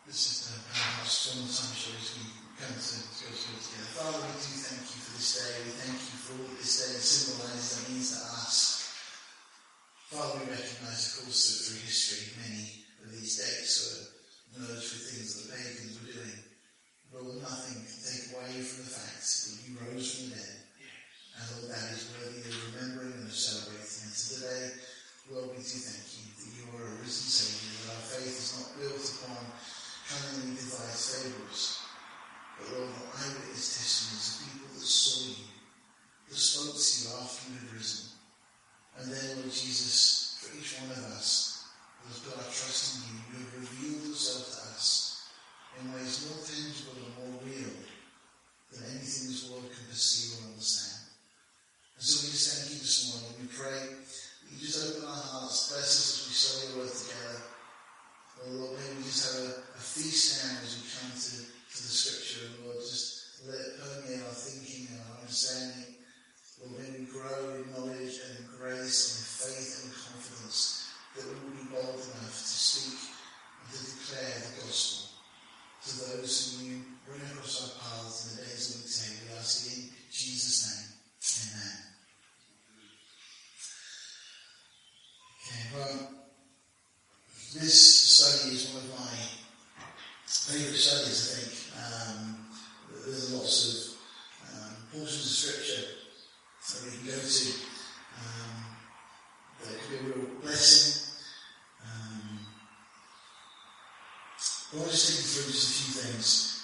This is our strong time show as we come to go through together. Father, we do thank you for this day. We thank you for all that this day symbolises and means to us. Father, we recognise, of course, that through history, many of these dates were merged with things that the pagans were doing. But Lord, nothing can take away from the fact that you rose from the dead. And Lord, that is worthy of remembering and of celebrating. And today, Lord, we do thank you that you are a risen Saviour, that our faith is not built upon cunningly devised fables, but Lord, eyewitness testimonies of people that saw you, that spoke to you after you had risen. And then, Lord Jesus, for each one of us who has put our trust in you, you have revealed yourself to us in ways more tangible and more real than anything this world can perceive or understand. And so we just thank you this morning. We pray that you just open our hearts, bless us as we sow your word together. Oh Lord, may we just have a feast now as we come to the scripture, and Lord, just let it permeate our thinking and our understanding. Lord, may we grow in knowledge and in grace and in faith and in confidence, that we will be bold enough to speak and to declare the gospel to those whom you bring across our paths in the days that we take. We ask it in Jesus' name. Amen. Okay, well, this study is one of my favourite studies, I think. There's lots of portions of scripture that we can go to that could be a real blessing. But I'll just take you through just a few things.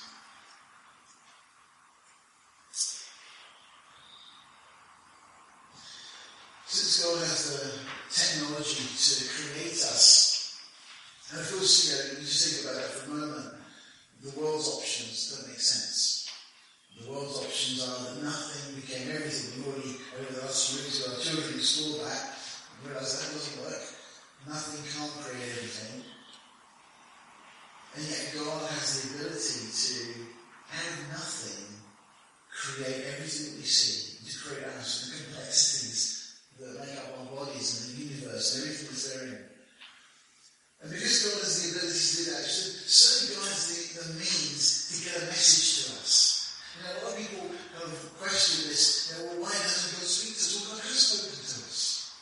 Since God has the technology to create us, and of course, you just think about that for a moment, the world's options don't make sense. The world's options are that nothing became everything. We've already, over the last few weeks, our children explored that and realised that doesn't work. Nothing can't create everything. And yet God has the ability to, out of nothing, create everything that we see, to create us the complexities that make up our bodies and the universe and everything that's therein. And because God has the ability to do that, so God has the means to get a message to us. A lot of people kind of question this, well, why doesn't God speak to us? Well, God has spoken to us.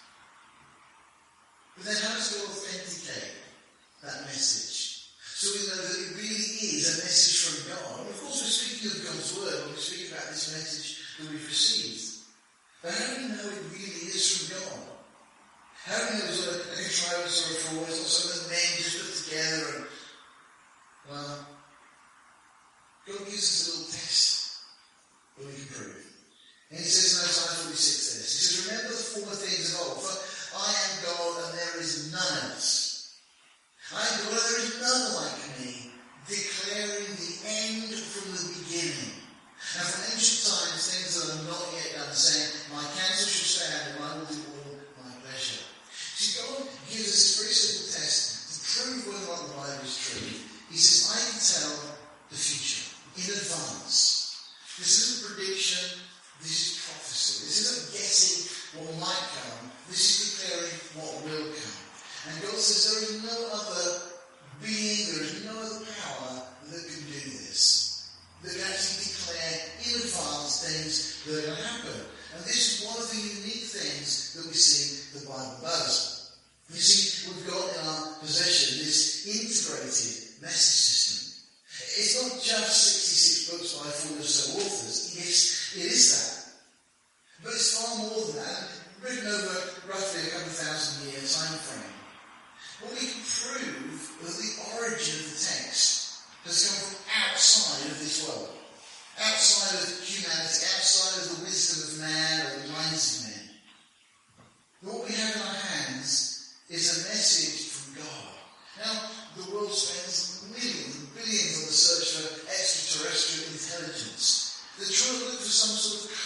But then how does God authenticate that message? So we know that it really is a message from God. And of course, we're speaking of God's word when we speak about this message that we've received. But how do we know it really is from God? How do we know it's a contrivance or a fraud? It's not something that men just put together and, well, God gives us a little test that we can prove. And he says in Isaiah 46 this, he says, remember the former things of old, for I am God and there is none else. I am God and there is none like me, declaring the end from the beginning. And from ancient times, things that are not yet done, saying, my counsel shall stand and I will do all my pleasure. See, God gives us this very simple test to prove whether or not the Bible is true. He says, I can tell the future in advance. This isn't prediction, this is prophecy. This isn't guessing what might come, this is declaring what will come. And God says there is no other being, there is no other power that can do this. That can actually declare in advance things that are going to happen. And this is one of the unique things that we see the Bible does. You see, we've got in our possession this integrated message system. It's not just 66 books by 40 or so authors. Yes, it is that. But it's far more than that, written over roughly a couple of thousand-year time frame. But we can prove that the origin of the text has come from outside of this world. Outside of humanity, outside of the wisdom of man or the minds of men. What we have in our hands is a message from God. Now, the world spends millions and billions on the search for extraterrestrial intelligence. They're trying to look for some sort of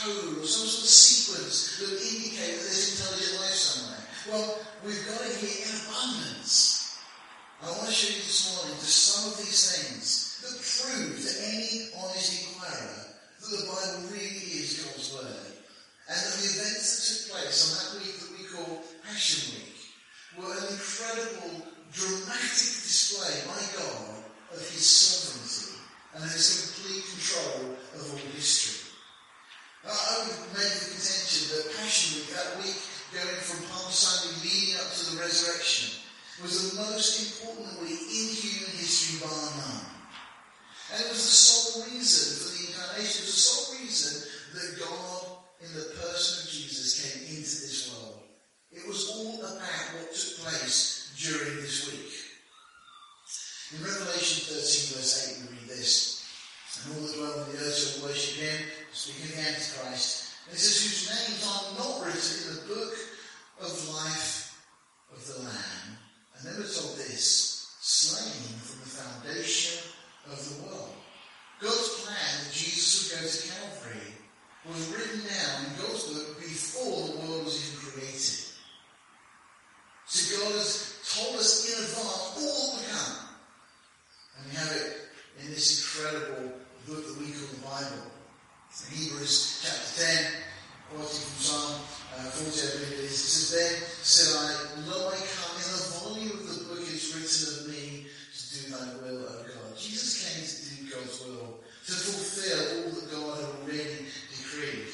his sovereignty and his complete control of all history. I would make the contention that Passion Week, that week going from Palm Sunday leading up to the resurrection, was the most important week in human history bar none. And it was the sole reason for the incarnation. It was the sole reason that God, in the person of Jesus, came into this world. It was all about what took place during this week. In Revelation 13 verse 8 we read this: "And all that dwell on the earth shall worship him," speaking of the Antichrist. And it says, "whose names are not written in the book of life of the Lamb." And then we're told this: "slain from the foundation of the world." God's plan that Jesus would go to Calvary was written down in God's book before the world was even created. So God has told us in advance all that will come. And we have it in this incredible book that we call the Bible. In Hebrews chapter 10, quoting from Psalm 40, I believe it is, it says, "Then said I, lo, I come, in the volume of the book is written of me to do thy will, O God." Jesus came to do God's will, to fulfill all that God had already decreed.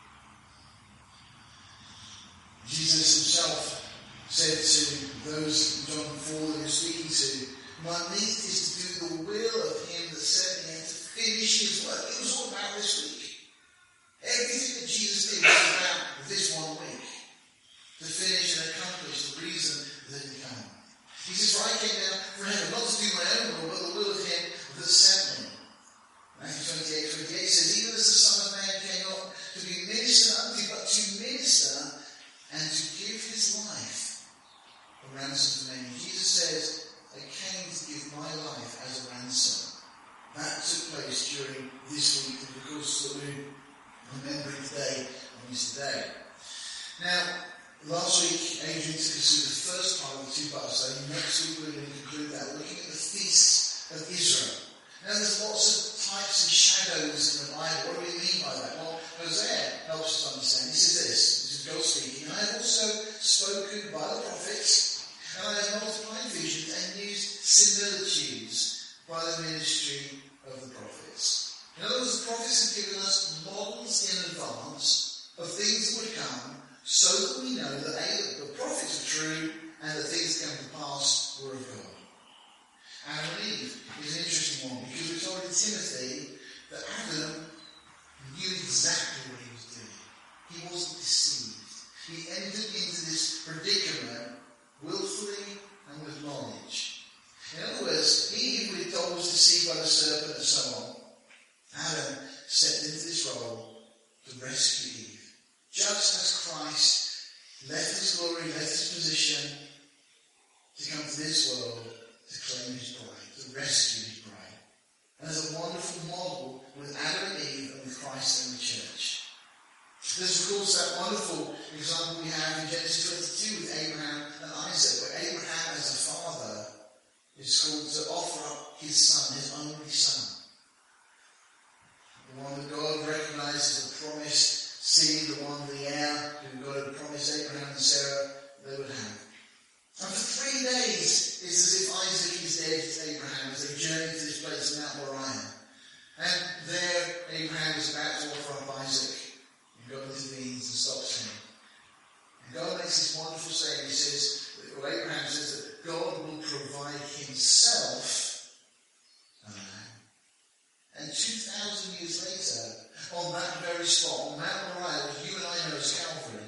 Jesus himself said to those in John 4 that he was speaking to, "My meat is to do the will of him that sent me and to finish his work." It was all about this week. Everything that Jesus did was about this one week. To finish and accomplish the reason that he came. He says, "For I came down from heaven, not to do my own will, but the will of him that sent me." Matthew 28 says, "Even as the Son of Man came not to be ministered unto, but to minister and to give his life a ransom for many." Jesus says, "I came to give my life as a ransom." That took place during this week, and of course that we're remembering today on Easter Day. Now, last week Adrian took us through the first part of the two-part study. Next week we're going to conclude that, looking at the feasts of Israel. Now there's lots of types and shadows in the Bible. What do we mean by that? Well, Hosea helps us understand. He says this is God speaking: "I have also spoken by the prophets, and I have multiplied visions and used similitudes by the ministry of the prophets." In other words, the prophets have given us models in advance of things that would come, so that we know that A, the prophets are true, and that things that come to pass were of God. Adam and Eve is an interesting one, because we're told in Timothy that Adam knew exactly what he was doing. He wasn't deceived. He entered into this predicament willfully and with knowledge. In other words, Eve, we're told, was deceived by the serpent and so on. Adam stepped into this role to rescue Eve. Just as Christ left his glory, left his position to come to this world to claim his bride, to rescue his bride. And there's a wonderful model with Adam and Eve and with Christ and the church. There's of course that wonderful example we have in Genesis 22 with Abraham and Isaac, where Abraham as a father is called to offer up his son, his only son. The one that God recognized as the promised seed, the one, the heir, who God had promised Abraham and Sarah they would have. And for 3 days, it's as if Isaac is dead to Abraham as they journey to this place, Mount Moriah. And there, Abraham is about to offer up Isaac. And God intervenes and stops him. And God makes this wonderful saying. He says, well, Abraham says that God will provide himself a lamb. And 2,000 years later, on that very spot, on Mount Moriah, which you and I know as Calvary,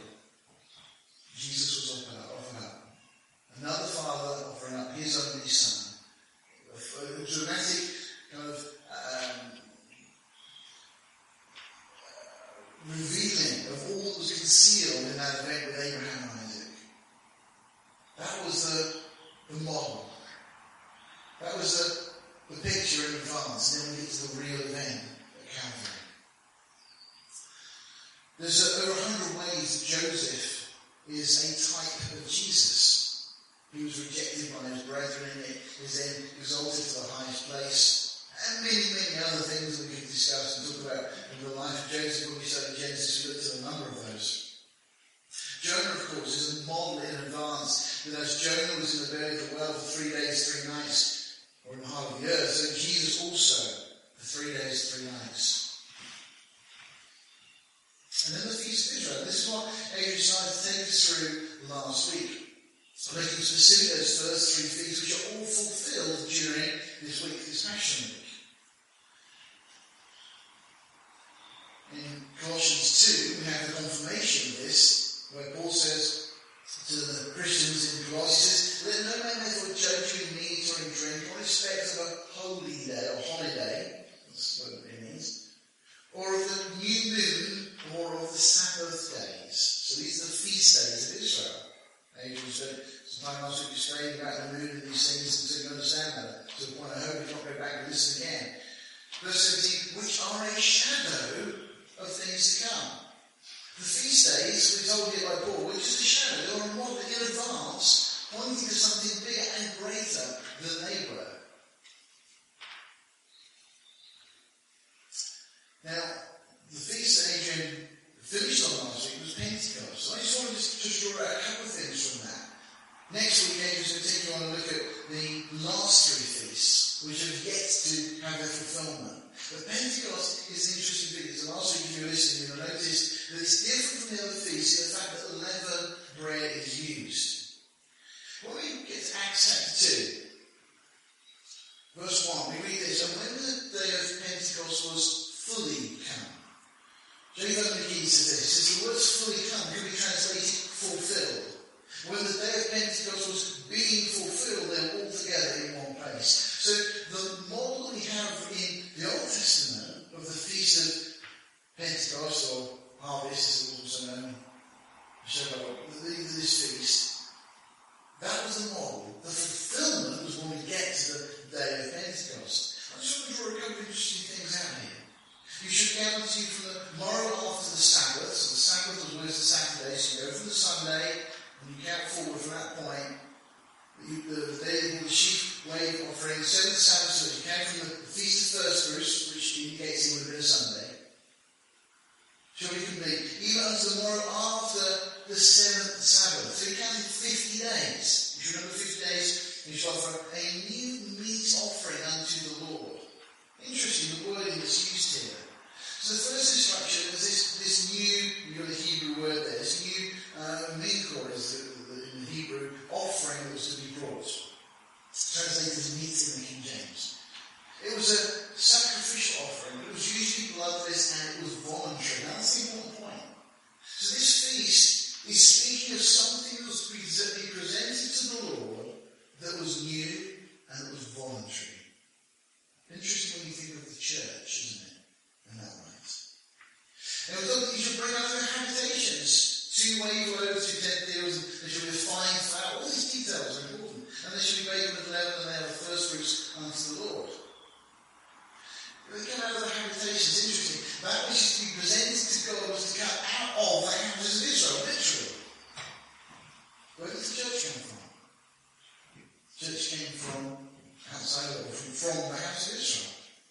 Jesus was offered up. Another father offering up his only son. A dramatic kind of revealing of all that was concealed in that event with Abraham and Isaac. That was the model. That was the picture in advance, and then we get to the real event at Calvary. There's over 100 ways that Joseph is a type of Jesus. He was rejected by his brethren, he was then exalted to the highest place, and many, many other things that we could discuss and talk about in the life of Joseph. When we study Genesis, we looked at a number of those. Jonah, of course, is a model in advance, that as Jonah was in the belly of the whale for 3 days, 3 nights, or in the heart of the earth, so Jesus this through last week. Making specific those first 3 feasts which are all fulfilled during this week, this Passion Week. In Colossians 2, we have the confirmation of this, where Paul says to the Christians in Colossae, "Let no man therefore judge you in meat or in drink, or in respect of a holy day or holiday," that's what it means, "or of the new moon, or of the Sabbath days." So these are the feast days of Israel. Adrian said sometime last week explained about the moon and these things, and so you understand that. To the point I hope you don't go back and listen again. Verse 17, "which are a shadow of things to come." The feast days, we're told here by Paul, which is a shadow, they are a model in advance, pointing to something bigger and greater than they were. Now, the feast that Adrian finished on last week was Pentecost. So I just wanted to draw out a couple of things from that. Next week, Adrian's going to take you on a look at the last 3 feasts, which have yet to have their fulfillment. But Pentecost is an interesting thing. So last week, if you were listening, you'll notice that it's different from the other feasts in the fact that leavened bread is used. When we get to Acts chapter 2, verse 1, we read this, "And when the day of Pentecost was fully come." J. Vernon McGee says this, says the words fully come could be translated fulfilled. When the day of Pentecost was being fulfilled, they were all together in one place. So the model we have in the Old Testament of the Feast of Pentecost, or Harvest as it was also known, this feast, that was the model. The fulfillment was when we get to the day of Pentecost. I just want to draw a couple of interesting things out here. You should count to you from the morrow after the Sabbath. So the Sabbath was always the Saturday, so you go from the Sunday, and you count forward from that point. The day of the sheep wave offering, 7th Sabbath, so you count from the Feast of First Fruits, which indicates it would have been a Sunday. Shall we complete? Even unto the morrow after the 7th Sabbath. So you counted 50 days. You should remember 50 days, and you shall offer a new meat offering unto the Lord. Interesting, the wording that's used here. So the first instruction is this new, you've got the Hebrew word there, this new minkor is in the Hebrew offering that was to be brought. Translated as meat in the King James. It was a sacrificial offering, but it was usually bloodless and it was voluntary. Now that's the important point. So this feast is speaking of something that was being presented to the Lord that was new and that was voluntary. Interesting when you think of the church, isn't it? In that light. And we thought that you should bring out their habitations. 2 wave loaves, 2 tent deals, and there should be a fine flour. All these details are important. And they should be baked with leaven and they are the first fruits unto the Lord. When they come out of the habitations, interesting. That which is to be presented to God was to come out of the houses of Israel, literally. Where did the church come from? The church came from outside of, or from the house of Israel.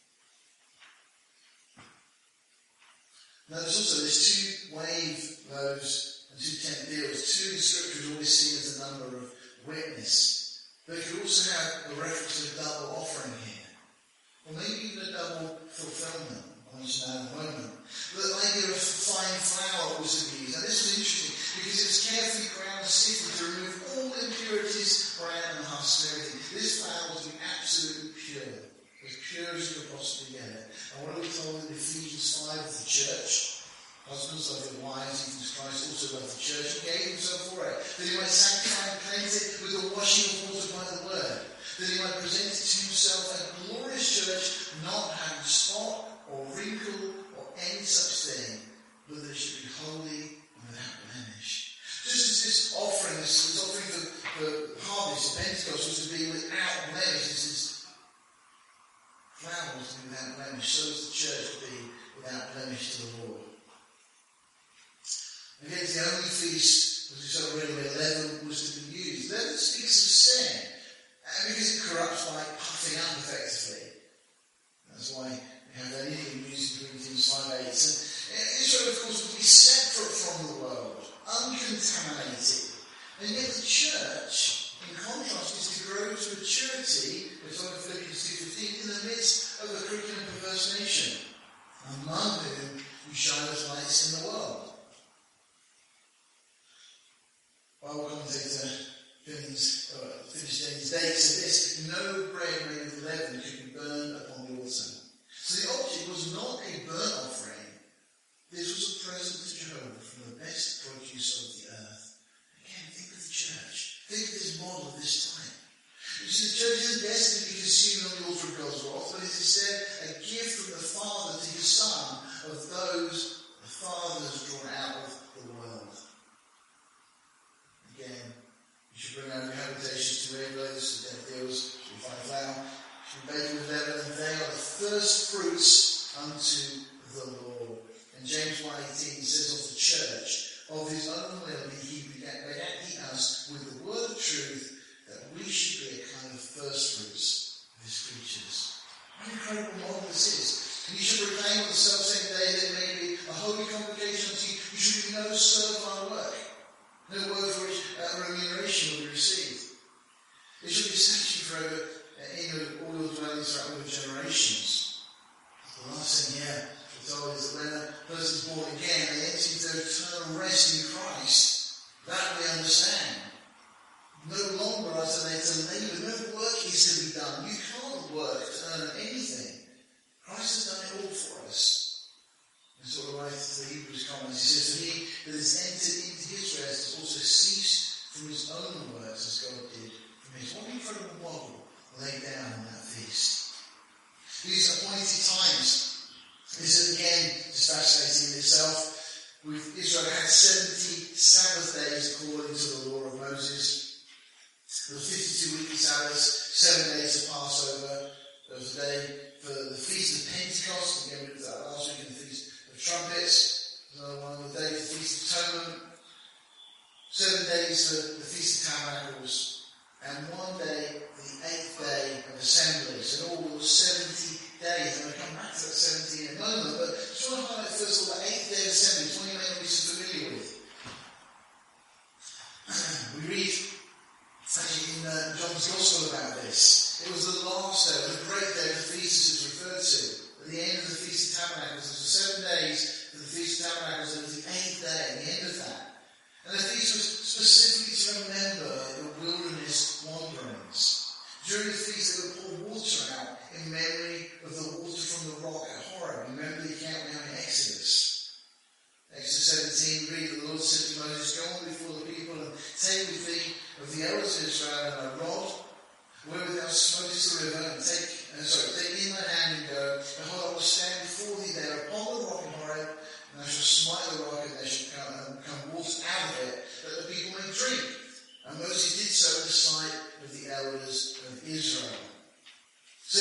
Notice also there's 2 wave loaves and 2 tent deals. 2 in Scripture is always seen as a number of witness. But you could also have a reference to a double offering here. Or maybe even a double fulfillment. I'll mention that in a moment. But the idea of fine flour was to be used. Now this was interesting because it was carefully ground and sifted to remove all impurities, bran and husks and everything. This flour was to be absolutely pure. As pure as you could possibly get it. And what are we told in Ephesians 5 of the church? Husbands love their wives, even as Christ also loved the church. He gave himself for it. That he might sanctify and cleanse it with the washing of water by the word. That he might present it to himself a glorious church, not having spot or wrinkle or any such thing, but that it should be holy and without blemish. Just as this offering, this offering for harvest, Pentecost, was to be without blemish. This is flour was to be without blemish, so is the church to be without blemish to the Lord. Again, it's the only feast, as we saw already, where leaven was to be used. Leaven speaks of sin, because it corrupts by puffing up effectively. That's why we have that idiom used in Corinthians 5:8. And Israel, of course, would be separate from the world, uncontaminated. And yet the church, in contrast, is to grow to maturity, we're told in Philippians 2:15, in the midst of a crooked and perverse nation, among whom we shine as lights in the world. Bible commentator Finn's dates said this: no bread made with leaven could be burned upon the altar. So the object was not a burnt offering. This was a present to Jehovah from the best produce of the earth. Again, think of the church. Think of this model of this time. You see, the church isn't destined to be consumed on the altar of God's wrath, but is instead a gift from the Father to his Son of those the Father has drawn out of the world. Again, you should bring out your habitations to rainbows, to dead fields, to fine flour, should be baked with leaven, and they are the first fruits unto the Lord. And James 1:18 says of the church, of his own will he begat us with the word of truth, that we should be a kind of first fruits of his creatures. What an incredible model this is. And you should proclaim on the self-same day that it may be a holy convocation unto you. You should be no servile work. No word for which remuneration will be received. It should be established forever in all your dwellings throughout all your generations. The last thing here we're told is that when a person is born again, they enter into eternal rest in Christ. That we understand. No longer are they to labour. No work is to be done. You can't work to earn anything. Christ has done it all for us. And so the writer to the Hebrews comments, he says, for he that has entered into his rest has also ceased from his own works as God did from his. What an incredible model laid down on that feast. These appointed times. This is again just fascinating in itself. Israel had 70 Sabbath days according to the law of Moses. There was 52 weekly Sabbaths, 7 days of Passover. There was a day for the Feast of Pentecost, again we did that last week, and the Feast of Trumpets. Another one, the day for the Feast of Atonement. 7 days for the Feast of Tabernacles. And 1 day, the 8th day of Assembly. So in all, there was 70 days. I'm going to come back to that 70 in a moment, but I just want to highlight first of all that 8th day of Assembly. It's one you may not be so familiar with. We read actually in John's Gospel about this. It was the last day, the great day of the feast as it's referred to. At the end of the Feast of Tabernacles, there were 7 days for the Feast of Tabernacles, and it was the 8th day at the end of that. And the feast was specifically to remember the wilderness wanderings. During the feast they would pour water out in memory of the water from the rock at Horeb. Remember the account we have in Exodus. Exodus 17, we read that the Lord said to Moses, go on before the people and take with thee of the elders of Israel and a rod, wherewith thou smotest the river, and take in thy hand and go, behold, I will stand before thee there upon the rock in Horeb, and I shall smite the rock, and there shall come water out of it, that the people may drink. And Moses did so in the sight of the elders of Israel. So,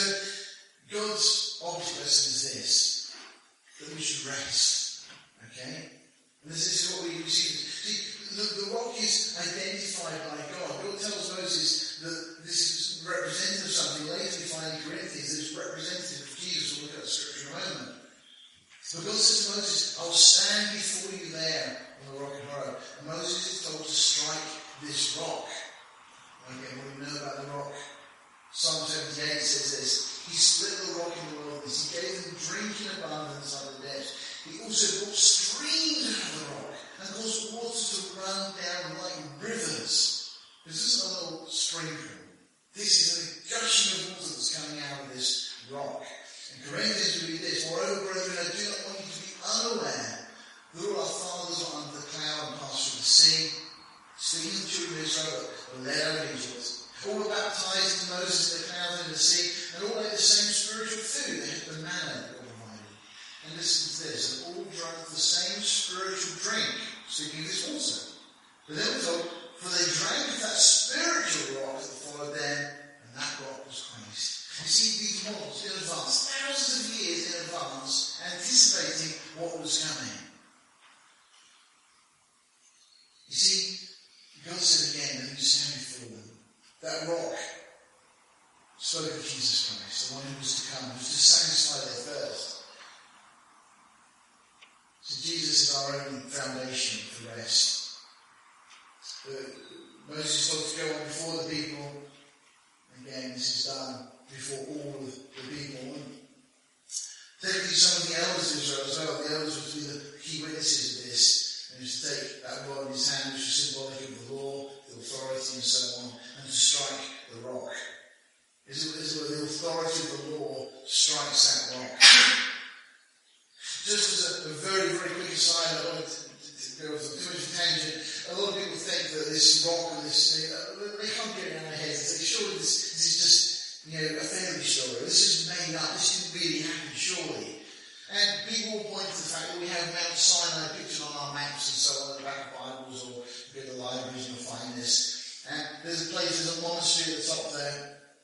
God's object lesson is this, that we should rest. Okay? And this is what we see. See, the rock is identified by God. God tells Moses that this is representative of something. Later we find in Corinthians that it's representative of Jesus. We'll look at the scripture in a moment. But God says to Moses, I'll stand before you there on the rock of Horeb. And Moses is told to strike this rock. And again, what do we know about the rock? Psalm 78 says this. He split the rock in the wilderness. He gave them drink in abundance out of the depths. He also brought streams out of the rock and caused water to run down like rivers. This isn't a little sprinkle. This is a gushing of water that's coming out of this rock. In Corinthians we read this, moreover, brethren, I do not want you to be unaware that all our fathers were under the cloud and passed through the sea, speaking of the children of Israel were led out of Egypt. All were baptized in Moses in the cloud and in the sea, and all ate the same spiritual food. They had the manna that God provided. And listen to this, and all drank the same spiritual drink, speaking of this water. But then we're told, for they drank of that spiritual rock that followed them, and that rock was Christ. You see these models in advance, thousands of years in advance, anticipating what was coming. You see, God said again that he would stand before them. That rock spoke of Jesus Christ, the one who was to come, who was to satisfy their thirst. So Jesus is our only foundation for rest. Moses told to go on before the people. Again, this is done before all of the people. Taking some of the elders of Israel as well. The elders were to be the key witnesses of this. And he was to take that rod in his hand, which was symbolic of the law. strikes that rock. Just as a very, very quick aside, I don't want to go off too much of a tangent. A lot of people think that this rock and this thing, they can't get it around their heads. They say, surely this is just, a fairy story. This is made up. This didn't really happen, surely. And people will point to the fact that we have Mount Sinai pictured on our maps and so on, in the back of Bibles, or go to the libraries and you'll find this. And there's a monastery at the top there.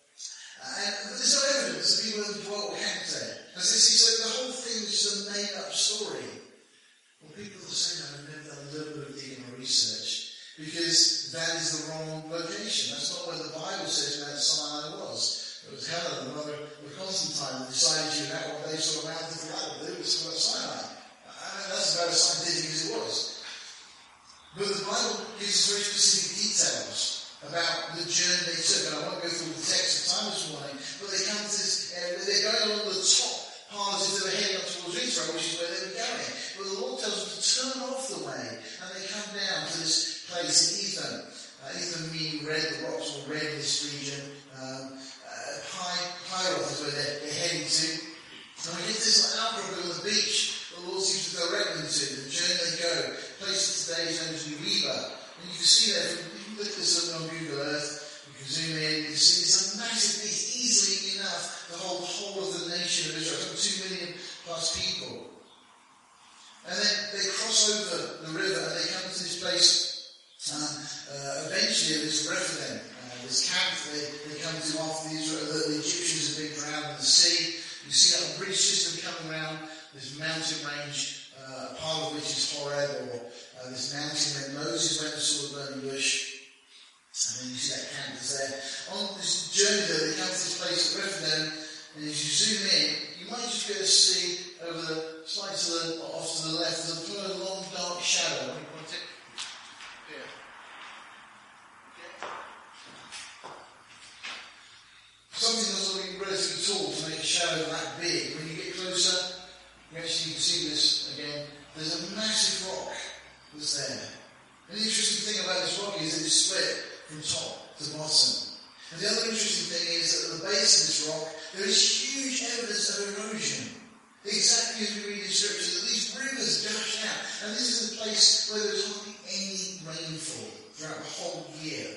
But there's no evidence that people have dwelt or camped there. As they see, so the whole thing is just a made-up story. Well, people are saying that have never done a little bit of digging or research, because that is the wrong location. That's not where the Bible says Mount Sinai was. It was Helen, the mother of Constantine, that decided she would have one day sort of mounted the Bible. It was Mount Sinai. That's about as scientific as it was. But the Bible gives us very specific details about the journey they took. And I won't go through the text of time this morning, but they come to this area, they're going along the top path as if they were heading up towards Israel, which is where they were going. But the Lord tells them to turn off the way, and they come down to this place in Etham. Etham meaning red, the rocks were red in this region. Pyroth is where they're heading to. And we get this outcrop on the beach the Lord seems to direct them to. The journey they go. The place today is known as Uriba. And you can see there, if you look at this on Google Earth, you can zoom in, you can see it's a massive piece, easily enough, the whole of the nation of Israel, some 2 million plus people. And then they cross over the river and they come to this place, eventually this Rephidim, this camp they come to after the Egyptians have been drowned in the sea. You see that bridge system coming around this mountain range, part of which is Horeb, or this mountain where Moses went and saw the burning bush. And then you see that camp is there. On this journey though, they come to this place at Rephidim, and as you zoom in, you might just be able to see over the slide off to the left, there's a long dark shadow. Something that's looking relatively tall to make a shadow that big. When you get closer, you can see this again. There's a massive rock that's there. And the interesting thing about this rock is that it's split from top to bottom. And the other interesting thing is that at the base of this rock, there is huge evidence of erosion. Exactly as we read in Scripture, that these rivers gush out. And this is a place where there's hardly any rainfall throughout the whole year.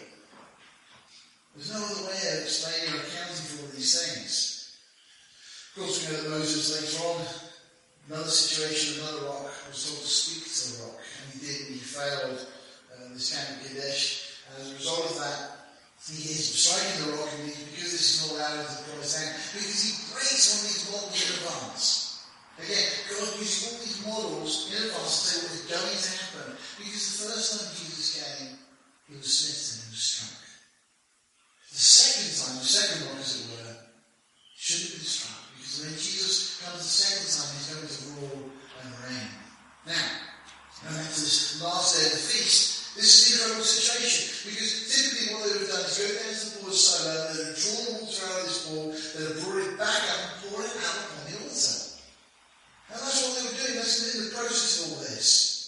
There's no other way of explaining or accounting for all these things. Of course, we know that Moses later on, another situation, another rock, was told to speak to the rock. And he did, and he failed this camp of Kadesh. And as a result of that, he is striking the rock, and because this is not allowed into the promised land, because he breaks one of these models in advance. Again, God using all these models in advance to say what is going to happen. Because the first time Jesus came, he was smitten, he was struck. The second time, the second rock as it were, shouldn't have been struck. Because when Jesus comes the second time, he's going to rule and reign. Now, going back to this last day of the feast, this is an incredible situation. Because typically what they would have done is go down to the pool of Siloam, they would have drawn water out of this pool, they would have brought it back up and poured it out upon the altar. And that's what they were doing. That's in the process of all this.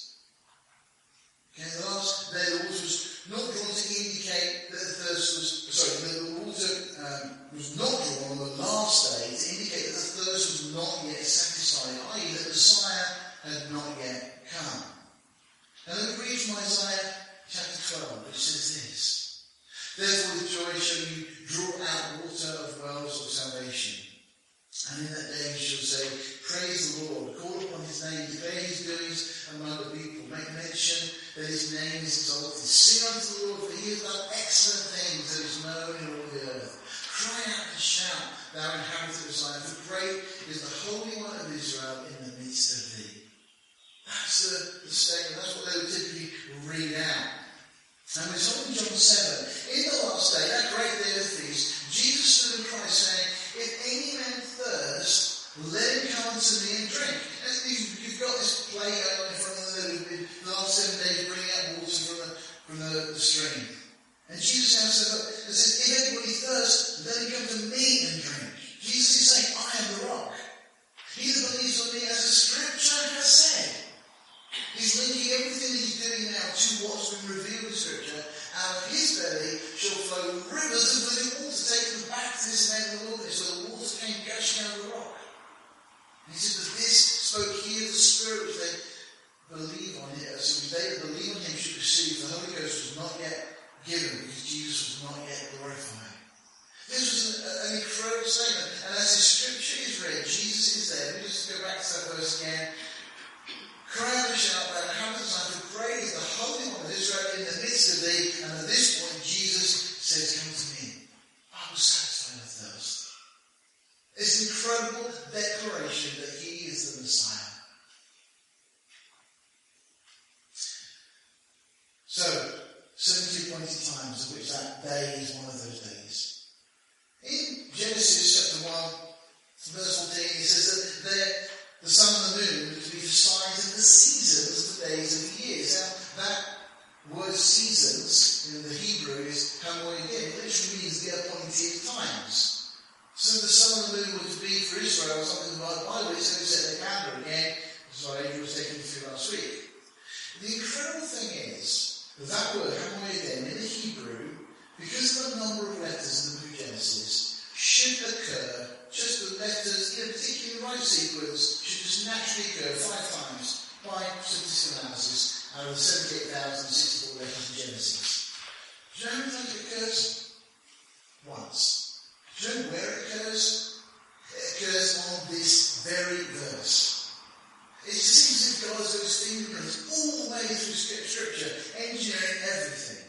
Okay, the last day the water was not drawn to indicate that the thirst was... the water was not drawn on the last day to indicate that the thirst was not yet satisfied, i.e. that Messiah had not yet come. And then we read from Isaiah chapter 12, which says this: Therefore with joy shall you draw out water of wells of salvation. And in that day you shall say, Praise the Lord, call upon his name, declare his doings among the people, make mention that his name is exalted. Sing unto the Lord, for he has done excellent things that is known in all the earth. Cry out and shout, thou inhabitant of Zion, for great is the Holy One of Israel in the midst of thee. That's the statement, that's what they would typically read out. And we're told in John 7, in the last day, that great day of the feast, Jesus stood in Christ saying, If any man thirst, let him come to me and drink. And you've got this play going on in front of them, the last 7 days bringing out water from the stream. And Jesus now says, if anybody thirsts, let him come to me and drink. Jesus is saying, I am the rock. He that believes on me, as the Scripture has said. He's linking everything that he's doing now to what's been revealed in Scripture. Out of his belly shall flow rivers of living water, taking them back to this man in the wilderness, where the water came gushing out of the rock. given because Jesus was not yet glorified. This was an incredible statement. And as the scripture is read, Jesus is there. Let me just go back to that verse again. Cry out and shout loud, and have the time to praise the Holy One of Israel in the midst of thee. And at this point, Jesus says, come to me. I will satisfy your thirst. It's an incredible declaration that he is the Messiah. So, 72 appointed times, of which that day is one of those days. In Genesis chapter 1, verse 14, it says that the sun and the moon were to be the signs of the seasons of the days of the years. Now, that word seasons in the Hebrew is hamoedim. It literally means the appointed times. So the sun and the moon were to be for Israel something by which they set their calendar again. This is what Adrian was taking you through last week. The incredible thing is, that word, hamoedim, in the Hebrew, because of the number of letters in the book of Genesis, should occur, just the letters in a particular right sequence, should just naturally occur 5 times by statistical analysis out of the 78,064 letters in Genesis. Do you know how many times it occurs? Once. Do you know where it occurs? It occurs on this very verse. It seems as if God has those fingerprints all the way through Scripture, engineering everything.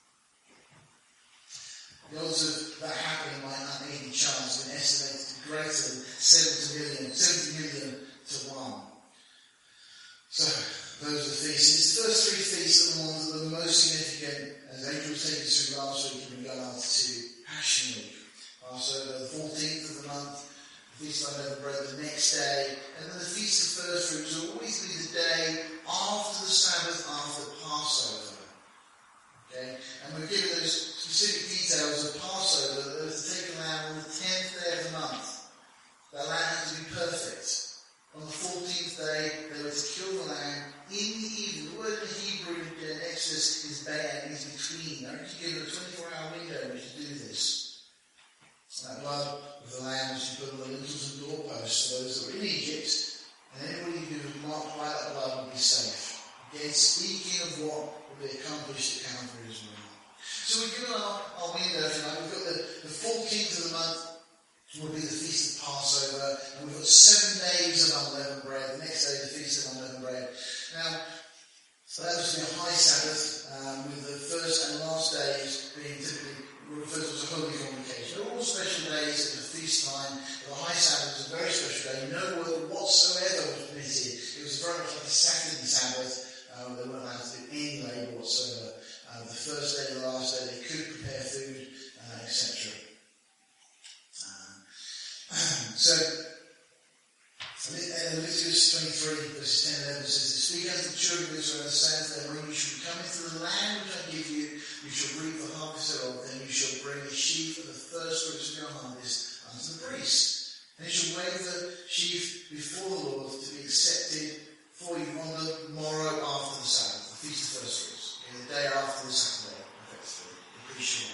The odds of that happening by unaided chance have been estimated to be greater than 70 million to 1. So, those are the feasts. The first 3 feasts are the ones that are the most significant, as Adrian was taking us through last week in regard to Passion Week. Passover, the 14th of the month. Feast of Unleavened Bread the next day, and then the Feast of First Fruits will always be the day after the Sabbath, after Passover. Okay? And we're given those specific details of Passover that they were to take a lamb on the 10th day of the month. That lamb had to be perfect. On the 14th day, they were to kill the lamb in the evening. The word in Hebrew in Exodus is bay'an, is between. They're actually given a 24-hour window in which to do this. That blood of the lamb was to put on the lintels and doorposts for those that were in Egypt, and anybody who was marked by that blood would be safe. Again, speaking of what will be accomplished at Calvary as well. So we've given our window tonight. We've got the 14th of the month will be the Feast of Passover, and we've got 7 days of unleavened bread. The next day, the Feast of Unleavened Bread. Now, so that was to be a high Sabbath, with the first and last days being typically referred to as a holy convocation. They're all special days at the feast time. The high Sabbath was a very special day. No work whatsoever was permitted. It was very much like a Saturday Sabbath. They weren't allowed to do any labour whatsoever. The first day and the last day they could prepare food, etc. So, Leviticus 23 verses 10 and 11 says, "Speak unto the children of Israel and say unto them, when you shall come into the land which I give you, you shall reap the harvest thereof, then you shall bring a sheaf of the first fruits of your harvest unto the priest. And you shall wave the sheaf before the Lord to be accepted for you on the morrow after the Sabbath," the Feast of First Fruits, the day after the Saturday, effectively, the pre-Shabbat.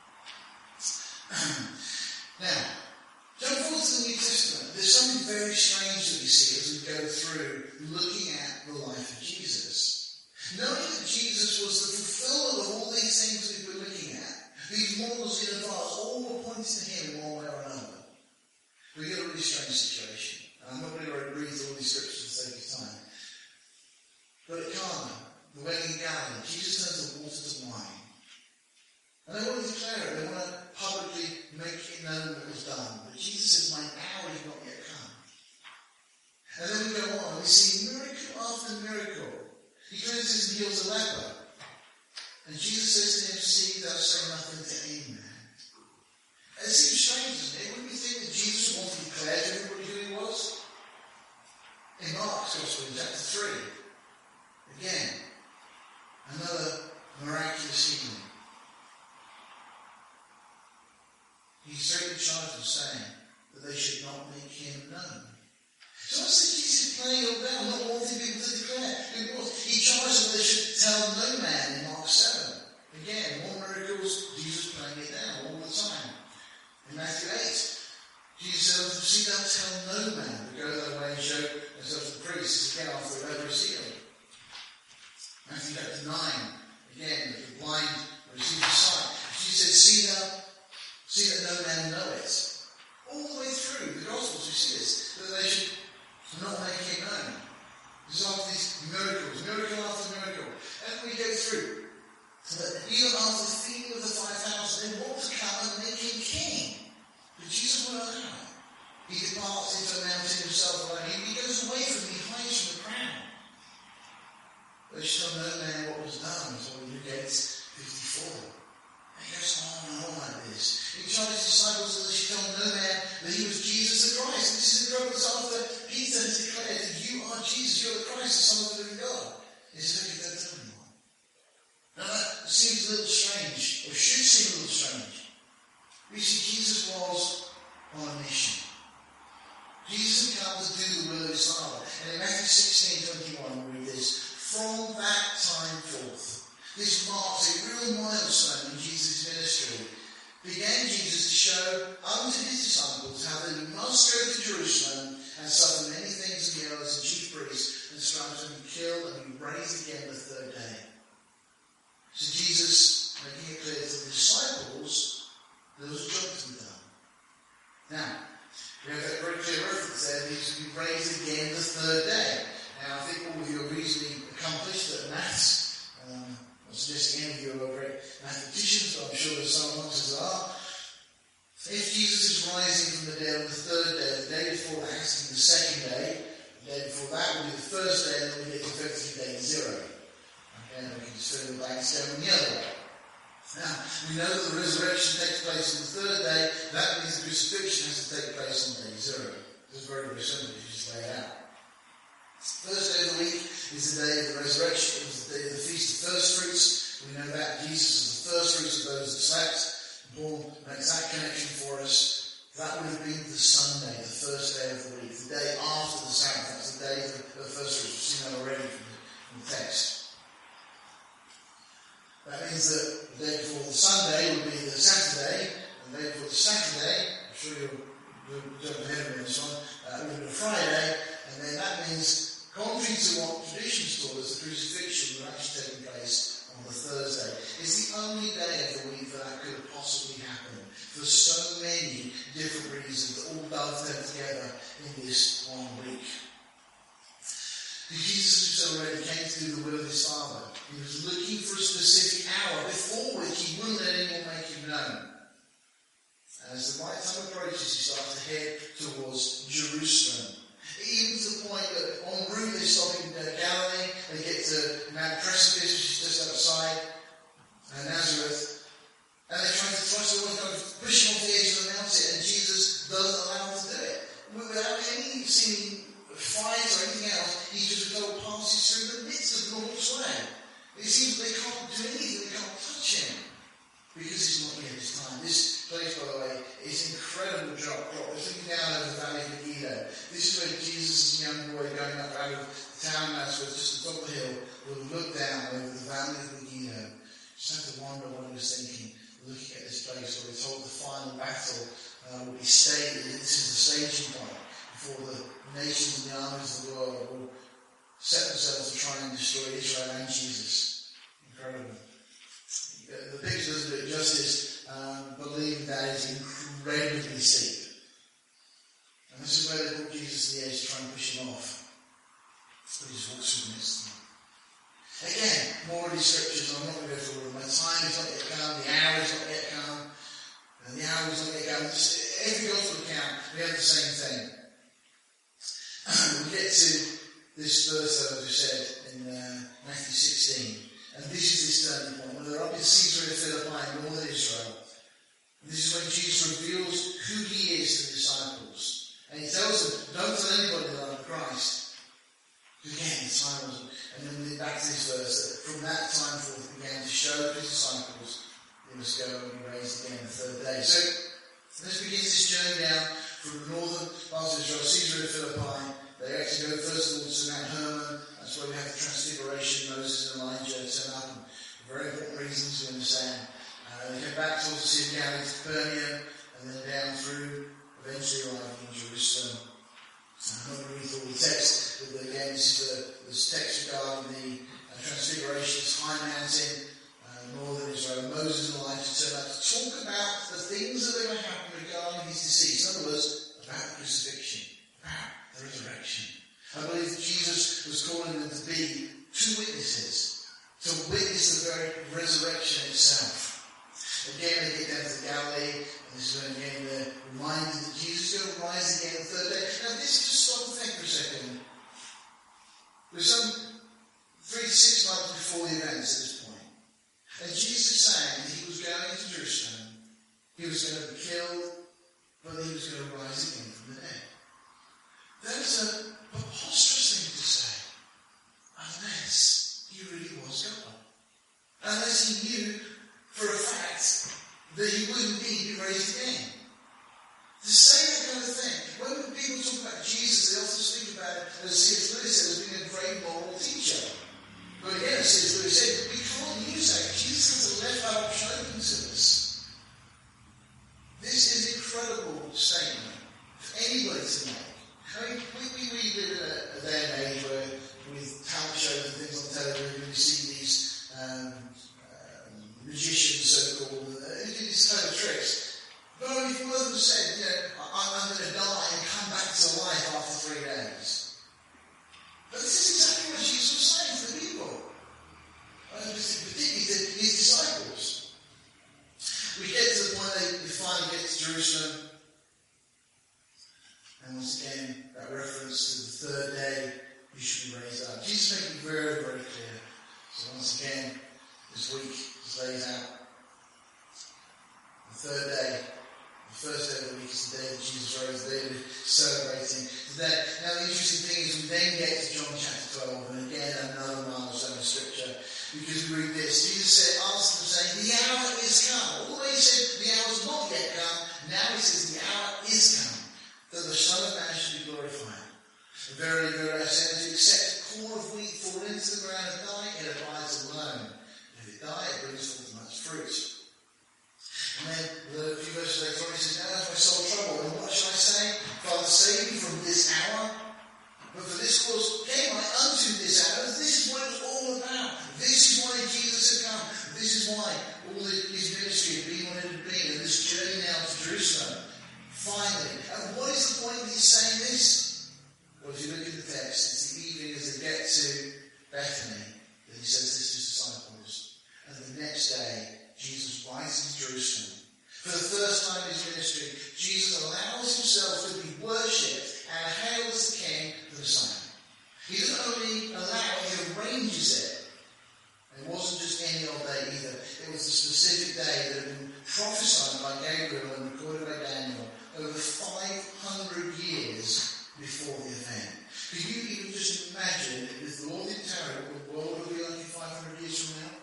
Now, jump forward to the New Testament. There's something very strange that we see as we go through looking at the life of Jesus. Knowing that Jesus was the fulfillment of all these things we've been looking at, these models in advance, all were pointing to him in one way or another. We get a really strange situation. And I'm not going to read all these scriptures for the sake of time. But at Cana, the wedding in Galilee, Jesus turns the water to wine. And they want to declare it. They want to publicly make it known what was done. But Jesus says, "My hour is not yet come." And then we go on. We see miracle after miracle. He cleanses and heals a leper. And Jesus says to him, "See, thou say nothing to any man." And it seems strange, doesn't it? Wouldn't you think that Jesus wanted to declare to everybody who he was? In Mark's Gospel, in chapter 3, again, another miraculous healing. He straightly charged them, saying that they should not make him known. So what's the Jesus playing up down, not wanting people to declare? He charged them they should tell no man in Mark 7. Again, more miracles, Jesus playing it down all the time. In Matthew 8, Jesus said, "See, thou tell no man, but go thy way and show yourself to the priests." Again, after the leper is healed. Matthew chapter 9, again, the blind Receive the sight. Jesus said, see that no man know it. All the way through the Gospels we see this, that they should not make it known. There's all these miracles, miracle after miracle. And we go through. So that even after the feeding of the 5,000, they want to come and make him king. But Jesus won't allow it. He departs into a mountain himself alone. He goes away from me, he hides from the crowd. They should know no man what was done, so in Luke 8:54. And he goes on like this. He charged his disciples that they should tell no man that he was Jesus the Christ. And this is the growth after Peter has declared that you are Jesus, you're the Christ, the Son of the living God. He says, okay, don't tell anyone. Now that seems a little strange, or should seem a little strange. We see Jesus was on a mission. Jesus had come to do the will of his Father. And in Matthew 16:21 we read this, from that time forth, this marks a real milestone in Jesus' ministry. Began Jesus to show unto his disciples how they must go to Jerusalem and suffer many things of the elders and chief priests and scribes and be killed and be raised again the third day. So Jesus, making it clear to the disciples, there was a job to be done. Now, we have that very clear reference there, that he's to be raised again the third day. Now, I think all of you are reasonably accomplished at maths. I'm suggesting any of you are great mathematicians, but I'm sure there's some amongst us are. If Jesus is rising from the dead on the third day, the day before that has to be the second day, the day before that will be the first day, and then we get to effectively day 0. Okay, and we can just fill in the blanks going the other way. Now, we know that the resurrection takes place on the third day. That means the crucifixion has to take place on day 0. It's very, very simple if you just lay it out. First day of the week is the day of the resurrection. It was the day of the Feast of First Fruits. We know that Jesus is the first fruits of those that slept. Paul makes that connection for us. That would have been the Sunday, the first day of the week, the day after the Sabbath. That's the day of the first fruits. We've seen that already from the text. That means that the day before the Sunday would be the Saturday, and the day before the Saturday, I'm sure you'll jump ahead of me on this one, would be the Friday, and then that means, contrary to what traditions taught us, the crucifixion would actually take place on the Thursday. It's the only day of the week that could have possibly happened, for so many different reasons that all dovetail together in this one week. Jesus already came to do the will of his Father. He was looking for a specific hour before which he wouldn't let anyone make him known. As the right time approaches, he starts to head towards Jerusalem. Even to the point that en route they stop in Galilee, they get to Mount Precipice, which is just outside Nazareth, and they try to kind of push him off the edge of the mountain, and Jesus doesn't allow them to do it. Without any seeming fight or anything else, he just passes through the midst of the normal way. It seems they can't do anything, they can't touch him, because it's not yet his time. This place, by the way, is an incredible drop. We're looking down over the valley of Megiddo. This is where Jesus, as a young boy, going up out of the town of Nazareth, just on top of the hill, will look down over the valley of Megiddo. Just have to wonder what he was thinking, looking at this place where we're told the final battle will be staged. This is the staging point before the nations and the armies of the world will set themselves to try and destroy Israel and Jesus. Incredible. The picture doesn't do it justice. Believe that is incredibly steep. And this is where they put Jesus to the edge to try and push him off. But he just walks through the midst of them. Again, more of these scriptures, I'm not going to go through them. My time is not yet come, the hour is not yet come, and the hour is not yet come. Every gospel account, we have the same thing. We get to this verse that I just said in Matthew 16. And this is this turning point. When they're up in Caesarea Philippi in northern Israel. And this is when Jesus reveals who he is to the disciples. And he tells them, don't tell anybody that I'm Christ. Because again, the time wasn't. And then we get back to this verse that from that time forth he began to show his disciples they must go and be raised again the third day. So this begins this journey down from the northern parts of Israel, Caesarea Philippi. They actually go first of all to Mount Hermon. That's where we have the Transfiguration, Moses and Elijah turn up, and for very important reasons we understand. They go back towards the Sea of Galilee to Capernaum, and then down through, eventually arriving in Jerusalem. I'm not going to read all the text, but again, this is this text regarding the Transfiguration, this high mountain, northern Israel. Moses cease. In other words, about the crucifixion, about the resurrection. I believe that Jesus was calling them to be two witnesses, to witness the very resurrection itself. Again, they get down to Galilee, and this is when again they're reminded that Jesus is going to rise again the third day. Now, this just stop and think for a second. We're some 3 to 6 months before the events at this point. And Jesus is saying that he was going to Jerusalem, he was going to be killed, but he was going to rise again from the dead. That is a preposterous thing to say, unless he really was God. Unless he knew for a fact that he would indeed be raised again. To say that kind of thing, when people talk about Jesus, they often speak about it, as C.S. Lewis said, as being a great moral teacher. But again, as C.S. Lewis said, we can't use that. Jesus has a left that option open to us. This is an incredible statement for anybody to make. I mean, we live in a day and age where with talent shows and things on television, we see these magicians, so-called, who do these kind of tricks. But I mean, if one of them said, I'm going to die and come back to life after 3 days. But this is exactly what Jesus was saying to the people. Particularly to his disciples. We get to the point they finally get to Jerusalem. And once again, that reference to the third day, you should be raised up. Jesus makes it very, very clear. So once again, this week just lays out the third day. The first day of the week is the day that Jesus rose. The day we're celebrating today. Now the interesting thing is we then get to John chapter 12, and again another milestone of scripture. Because we read this. Jesus asked them saying, the hour is come. Although he said the hour is not yet come, now he says the hour is come, that the Son of Man should be glorified. And verily, verily, I say unto you, except a corn of wheat fall into the ground and die, it abides alone. And if it die, it brings forth much fruit. And then a few verses later on, he says, now is my soul troubled, and what shall I say? Father, save me from this hour. But for this cause came I unto this hour. This is what it was all about. This is why Jesus had come. This is why all his ministry had been what it had been, and this journey now to Jerusalem. Finally. And what is the point of his saying this? Well, if you look at the text, it's the evening as they get to Bethany that he says this to his disciples. And the next day, Jesus rises to Jerusalem. For the first time in his ministry, Jesus allows himself to be worshipped and hailed as the King, the Messiah. He doesn't only allow it, he arranges it. And it wasn't just any old day either. It was a specific day that had been prophesied by Gabriel and recorded by Daniel over 500 years before the event. Can you even just imagine if the Lord didn't tarry, what the world would be like 500 years from now?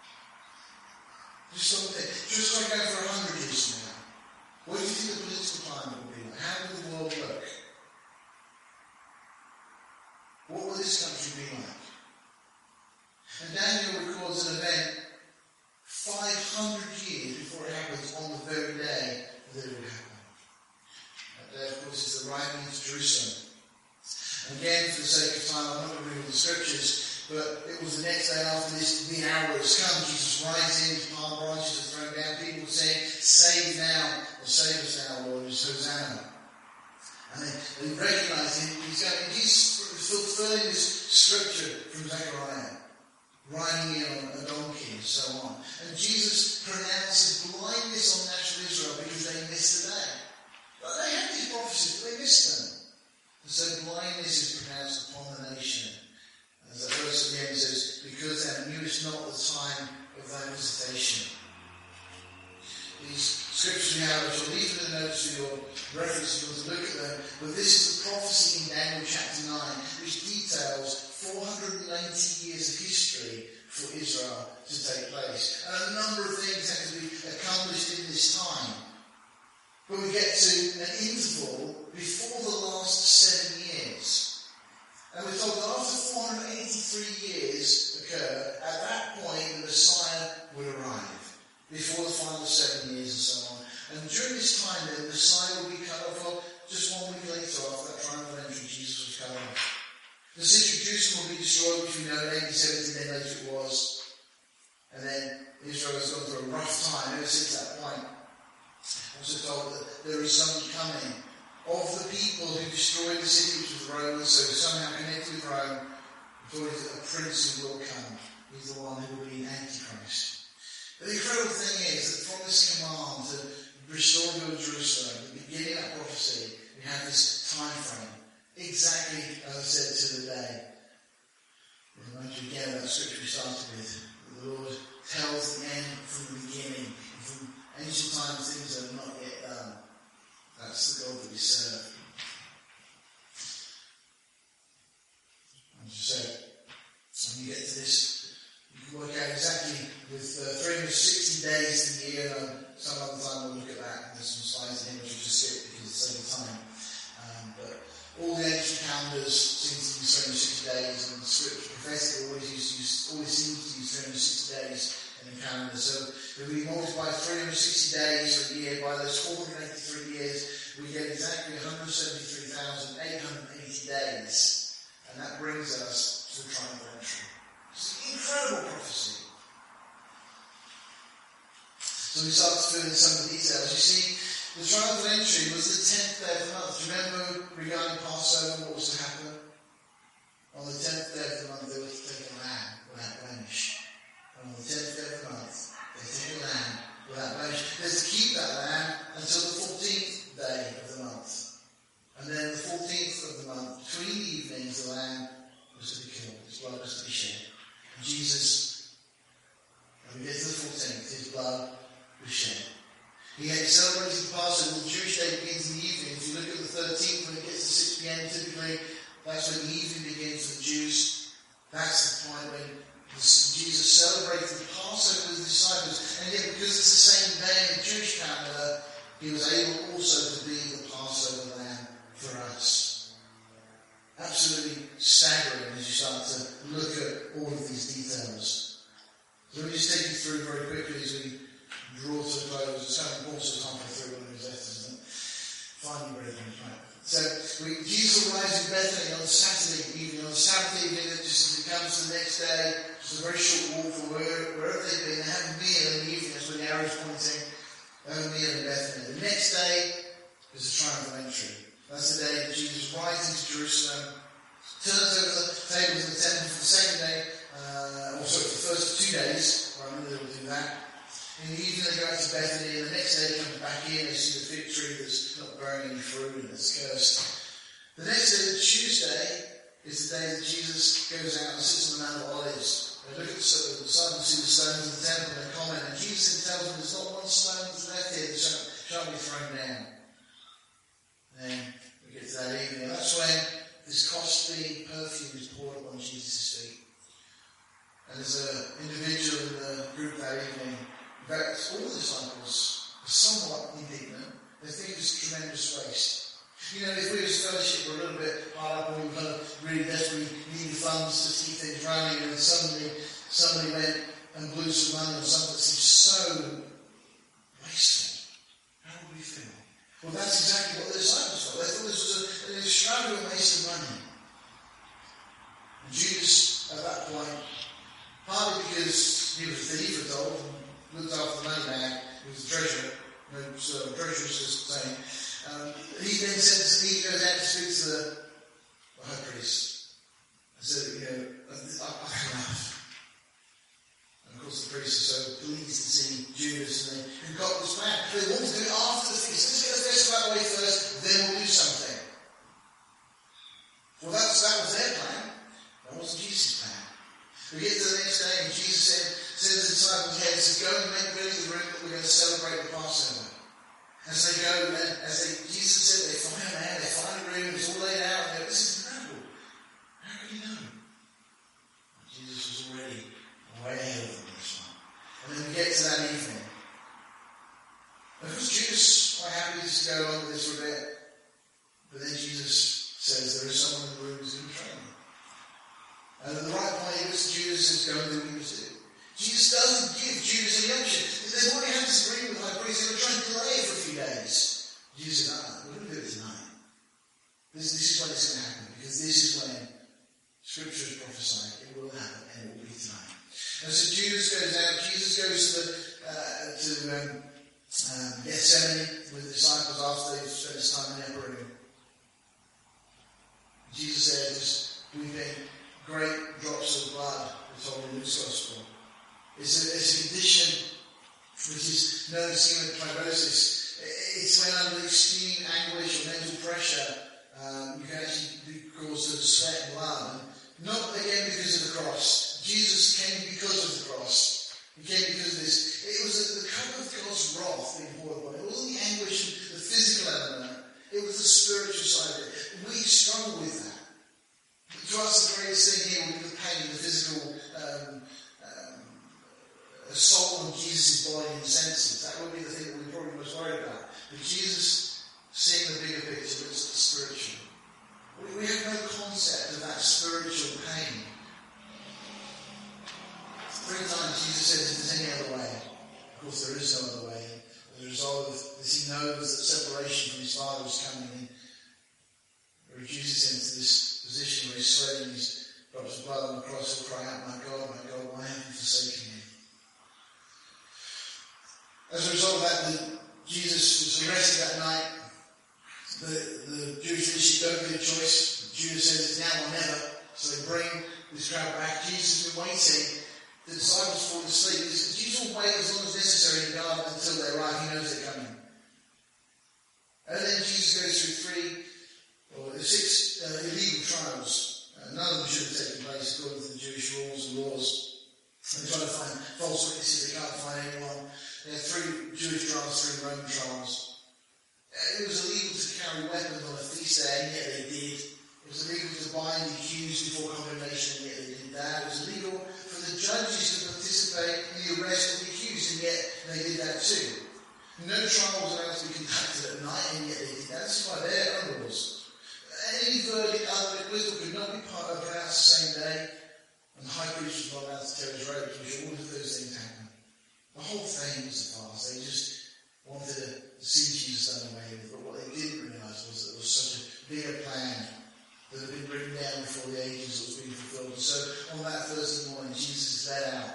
Just stop there. Just like over 100 years from now. What do you think the political climate will be like? How will the world look? What will this country be like? And Daniel records an event 500 years before it happens on the very day that it would happen. That day, of course, is the rising into Jerusalem. And again, for the sake of time, I'm not going to read all the scriptures, but it was the next day after this, the hour has come. Jesus rising, his palm branches are thrown down. People saying, save now, or save us now, Lord, it's Hosanna. And they recognize him. He's fulfilling this scripture from Zechariah, riding in on a donkey and so on. And Jesus pronounces blindness on national Israel because they missed the day. But they had these prophecies, but they missed them. And so blindness is pronounced upon the nation. As that verse at the end says, because thou knewest not the time of thy visitation. These scriptures we have, which I'll leave in the notes for your reference, you want to look at them, but this is the prophecy in Daniel chapter 9, which details 490 years of history for Israel to take place. And a number of things had to be accomplished in this time. But we get to an interval before the last 7 years. And we're told that after 483 years occur, at that point the Messiah would arrive. Before the final 7 years and so on. And during this time then, the Messiah will be cut off. Well, just 1 week later after that triumphal entry, Jesus was cut off. The city of Jerusalem will be destroyed, which we know in AD 70, then later it was. And then Israel has gone through a rough time ever since that point. I'm also told that there is someone coming of the people who destroyed the city, which was the Romans, so somehow connected with Rome. Before a prince who will come. He's the one who will be Antichrist. But the incredible thing is that from this command to restore and build Jerusalem, the beginning of that prophecy, we have this time frame. Exactly as I said to the day. Remind you again of that scripture we started with. The Lord tells the end from the beginning. From ancient times, things that are not yet done. That's the God that we serve. As you said, when you get to this, you can work out exactly with 360 days in the year. Some other time we'll look at that. There's some slides in here which we'll just skip because it's over time. But all the ancient calendars seem to use 360 days, and the scripture prophetically always seems to use 360 days in the calendar. So if we multiply 360 days a year by those 483 years, we get exactly 173,880 days. And that brings us to the triumphal entry. It's an incredible prophecy. So we start to fill in some of the details. You see, the triumphal entry was the 10th day of the month. Do you remember regarding Passover, what was to happen? On the 10th day of the month, they were to take a lamb without blemish. And on the 10th day of the month, they take a lamb without blemish. They're to keep that lamb until the 14th day of the month. And then the 14th of the month, between the evenings, the lamb was to be killed. His blood was to be shed. And Jesus, when we get to the 14th, his blood was shed. He celebrated the Passover. The Jewish day begins in the evening. If you look at the 13th, when it gets to 6 p.m, typically, that's when the evening begins for the Jews. That's the point when Jesus celebrated the Passover with his disciples. And yet, because it's the same day in the Jewish calendar, he was able also to be the Passover lamb for us. Absolutely staggering as you start to look at all of these details. So let me just take you through very quickly as we draw to a close. It's kind of important halfway through one of these letters, isn't it? Finally, brethren, right. So Jesus arrives in Bethany on Saturday evening. On Sabbath evening, just as it comes to the next day, just a very short walk from wherever they've been. They have a meal in the evening. That's where the arrow's pointing. They have a meal in Bethany. The next day is the triumphal entry. That's the day that Jesus rides into Jerusalem, turns over the tables in the temple for the second day, for the first 2 days. I remember they will do that. In the evening they go out to Bethany, and the next day they come back in, they see the fig tree that's not bearing any fruit and it's cursed. The next day, Tuesday, is the day that Jesus goes out and sits on the Mount of Olives. They look at the disciples, see the stones of the temple, and they comment, and Jesus tells them there's not one stone that's left here that shall be thrown down. Then we get to that evening, and that's when this costly perfume is poured upon Jesus' feet. And there's an individual in the group that evening. In fact, all the disciples are somewhat indignant. They think it's a tremendous waste. You know, if we as fellowship were a little bit hard up and we kind of really desperately needed funds to keep things running, and then suddenly somebody went and blew some money on something that seems so wasteful, how would we feel? Well, that's exactly what the disciples felt. They thought this was an extravagant waste of money. And Judas, at that point, partly because he was a thief, we're told, and looked after the money bag, he was a treasurer, treasurer was just saying, he then he goes out to speak to the high priest and said, I've had enough. And of course the priests are so pleased to see Judas and they got this plan. They want to do it after the feast. Let's get the festival out of the way first, then we'll do something. Well, that was their plan. That wasn't Jesus' plan. We get to the next day and Jesus said to the disciples, go and make ready the room that we're going to celebrate the Passover. As they go, Jesus said, they find a man, they find a room, it's all laid out, and they go, this is incredible. How could you know? Jesus was already way ahead of them this one. And then we get to that evening. Of course, Judas quite happy just to go along with this for a bit. But then Jesus says, there is someone in the room who's going to betray me. And at the right point, he looks at Judas and says, go and do what you must do. Jesus doesn't give Judas any option. They've already had this agreement with the high priest. They were trying to delay it for a few days. Jesus said, we're going to do it tonight. This is when it's going to happen. Because this is when Scripture is prophesying. It will happen and it will be tonight. And so Judas goes out. Jesus goes to Gethsemane with the disciples after they spent this time in the upper room. Jesus there just weeping great drops of blood, we're told in Luke's Gospel. It's a condition which is known as hemochromatosis. It's when under extreme anguish or mental pressure, you can actually be caused to sweat and blood. And not again because of the cross. Jesus came because of the cross. He came because of this. It was the cup of God's wrath being poured upon. It wasn't the anguish and the physical element. It was the spiritual side of it. We struggle with that. To us, the greatest thing here will be the pain, the physical assault on Jesus' body and senses. That would be the thing that we're probably most worried about. But Jesus, seeing the bigger picture, looks at the spiritual. We have no concept of that spiritual pain. 3 times Jesus says, if there's any other way. Of course, there is no other way. As a result of this, he knows that separation from his Father is coming. It reduces him to this position where he's sweating his drops of blood on the cross. He'll cry out, my God, why have you forsaken me? As a result of that, Jesus was arrested that night. The Jewish leadership don't give a choice. Judas says it's now or never. So they bring this crowd back. Jesus has been waiting. The disciples fall asleep. Jesus will wait as long as necessary in the garden until they arrive. He knows they're coming. And then Jesus goes through 6 illegal trials. None of them should have taken place according to the Jewish rules and laws. They try to find false witnesses. They can't find anyone. There are 3 Jewish trials, 3 Roman trials. It was illegal to carry weapons on a feast day, and yet they did. It was illegal to bind the accused before condemnation, and yet they did that. It was illegal for the judges to participate in the arrest of the accused, and yet they did that too. No trial was allowed to be conducted at night, and yet they did that. This is by their own rules. Any verdict other than acquittal could not be pronounced the same day, and the high priest was not allowed to tear his robes, which all of those things happened. The whole thing was a farce. They just wanted to see Jesus done away with. But what they didn't realise was that there was such a bigger plan that had been written down before the ages that was being fulfilled. And so on that Thursday morning, Jesus is led out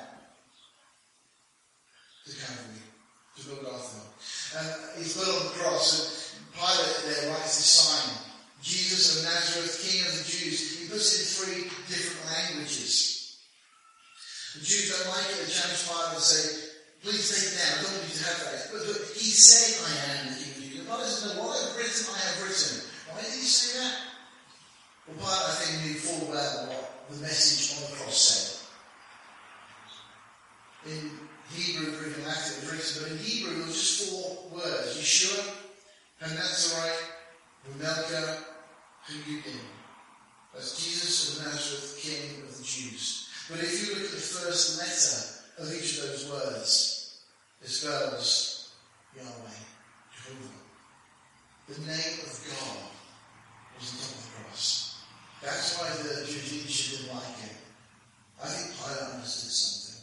to Calvary, to Golgotha. He's put on the cross, and Pilate there writes this sign, Jesus of Nazareth, King of the Jews. He puts it in 3 different languages. The Jews don't like it. They challenge Pilate and say, please take it down. I don't want you to have that. But he said, I am the King of the Jews. And Pilate says, no, what I've written, I have written. Why did he say that? Well, Pilate, I think, knew full well what the message on the cross said. In Hebrew, Greek, and Latin, it was written, but in Hebrew, there was just 4 words. Yeshua, Hanazarite, Rumelka, Huyudim. That's Jesus of Nazareth, King of the Jews. But if you look at the first letter of each of those words, it spells Yahweh, Jehovah. The name of God was on top of the cross. That's why the Jewish leadership didn't like it. I think Pilate understood something.